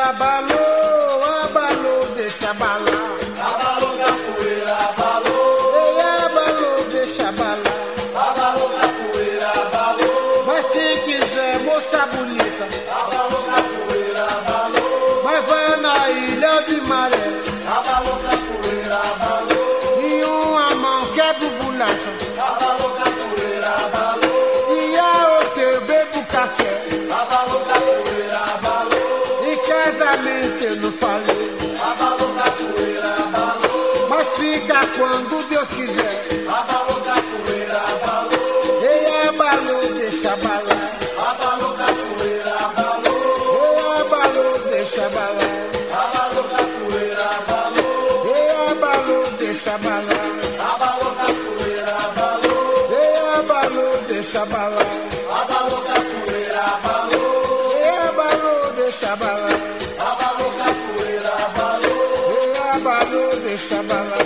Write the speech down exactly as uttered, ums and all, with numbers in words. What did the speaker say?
abalou, abalou, deixa abalar. Abalou capoeira, abalou. Ei, abalou, deixa abalar. Abalou capoeira, abalou. Mas se quiser, moça bonita, Abalou capoeira, abalou. mas vai na ilha de maré. Abalou capoeira, abalou. Em uma mão quebra o bolacha Abalou capoeira, abalou. e a outra eu bebo café. Abalou capoeira, abalou. Em casamento eu não falei, Abalou capoeira, abalou. mas fica quando Deus quiser. Abalou capoeira, abalou. Ei, abalou, deixa abalar. Abalou capoeira, abalou. Ei, abalou, deixa abalar. Abalou capoeira, abalou. Ei, abalou, deixa abalar. Abalou capoeira, abalou. Ei, abalou, deixa abalar. Abalou capoeira, abalou. Ei, abalou, deixa abalar. Abalou capoeira, abalou. Ei, abalou, deixa abalar.